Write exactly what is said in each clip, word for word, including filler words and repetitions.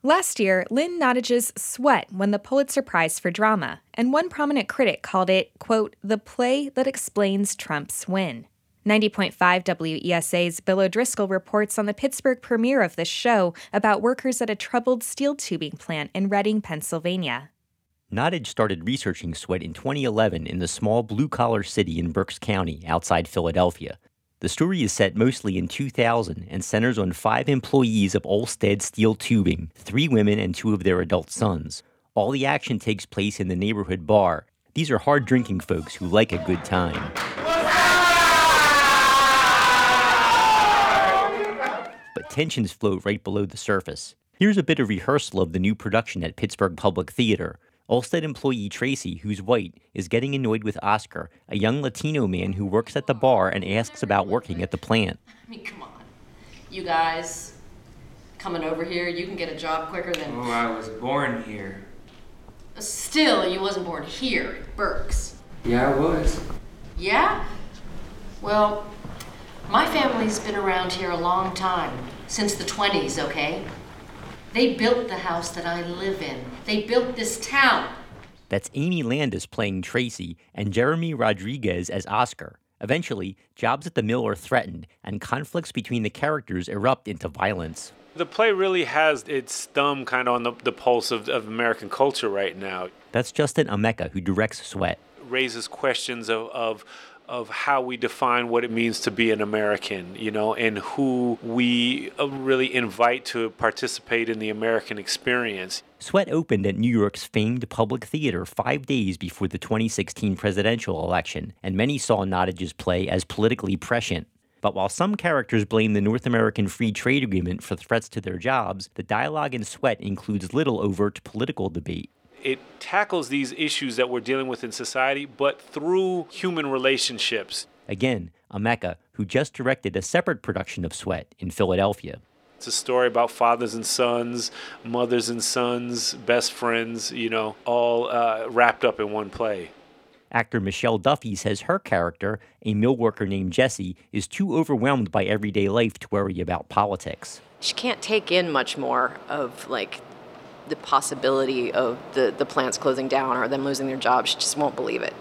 Last year, Lynn Nottage's Sweat won the Pulitzer Prize for Drama, and one prominent critic called it, quote, the play that explains Trump's win. ninety point five W E S A's Bill O'Driscoll reports on the Pittsburgh premiere of this show about workers at a troubled steel tubing plant in Reading, Pennsylvania. Nottage started researching Sweat in twenty eleven in the small blue-collar city in Berks County outside Philadelphia. The story is set mostly in two thousand and centers on five employees of Olsted Steel Tubing, three women and two of their adult sons. All the action takes place in the neighborhood bar. These are hard-drinking folks who like a good time. But tensions float right below the surface. Here's a bit of rehearsal of the new production at Pittsburgh Public Theater. Olsted employee Tracy, who's white, is getting annoyed with Oscar, a young Latino man who works at the bar and asks about working at the plant. I mean, come on. You guys coming over here, you can get a job quicker than... Oh, I was born here. Still, you wasn't born here, Berks. Yeah, I was. Yeah? Well, my family's been around here a long time. Since the twenties, okay? They built the house that I live in. They built this town. That's Amy Landis playing Tracy and Jeremy Rodriguez as Oscar. Eventually, jobs at the mill are threatened, and conflicts between the characters erupt into violence. The play really has its thumb kind of on the, the pulse of, of American culture right now. That's Justin Ameka, who directs Sweat. Raises questions of, of of how we define what it means to be an American, you know, and who we really invite to participate in the American experience. Sweat opened at New York's famed Public Theater five days before the twenty sixteen presidential election, and many saw Nottage's play as politically prescient. But while some characters blame the North American Free Trade Agreement for threats to their jobs, the dialogue in Sweat includes little overt political debate. It tackles these issues that we're dealing with in society, but through human relationships. Again, Ameka, who just directed a separate production of Sweat in Philadelphia. It's a story about fathers and sons, mothers and sons, best friends, you know, all uh, wrapped up in one play. Actor Michelle Duffy says her character, a mill worker named Jessie, is too overwhelmed by everyday life to worry about politics. She can't take in much more of, like, the possibility of the, the plants closing down or them losing their jobs. She just won't believe it.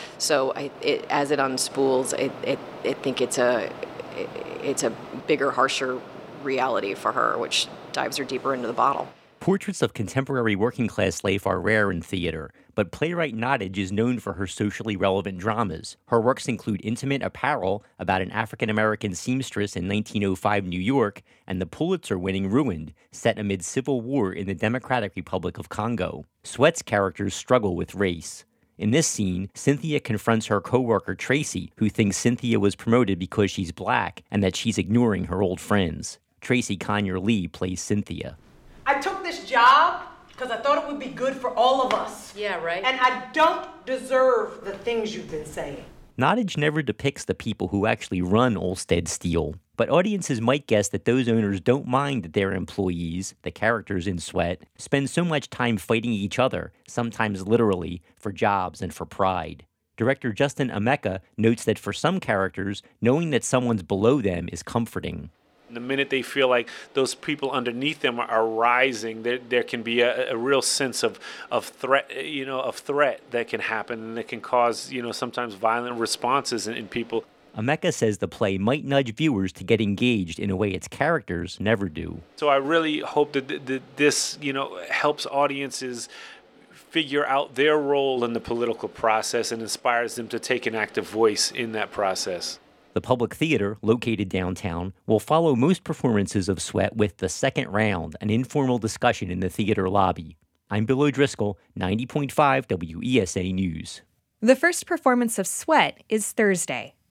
So I, it, as it unspools, it, it, I think it's a, it, it's a bigger, harsher reality for her, which dives her deeper into the bottle. Portraits of contemporary working-class life are rare in theater, but playwright Nottage is known for her socially relevant dramas. Her works include Intimate Apparel, about an African-American seamstress in nineteen oh five New York, and the Pulitzer-winning Ruined, set amid civil war in the Democratic Republic of Congo. Sweat's characters struggle with race. In this scene, Cynthia confronts her coworker Tracy, who thinks Cynthia was promoted because she's black and that she's ignoring her old friends. Tracy Conyer Lee plays Cynthia. I took this job because I thought it would be good for all of us. Yeah, right. And I don't deserve the things you've been saying. Nottage never depicts the people who actually run Olsted Steel, but audiences might guess that those owners don't mind that their employees, the characters in Sweat, spend so much time fighting each other, sometimes literally, for jobs and for pride. Director Justin Ameka notes that for some characters, knowing that someone's below them is comforting. The minute they feel like those people underneath them are, are rising, there there can be a, a real sense of, of threat, you know, of threat that can happen, and that can cause, you know, sometimes violent responses in, in people. Ameka says the play might nudge viewers to get engaged in a way its characters never do. So I really hope that, th- that this, you know, helps audiences figure out their role in the political process and inspires them to take an active voice in that process. The Public Theater, located downtown, will follow most performances of Sweat with The Second Round, an informal discussion in the theater lobby. I'm Bill O'Driscoll, ninety point five W E S A News. The first performance of Sweat is Thursday.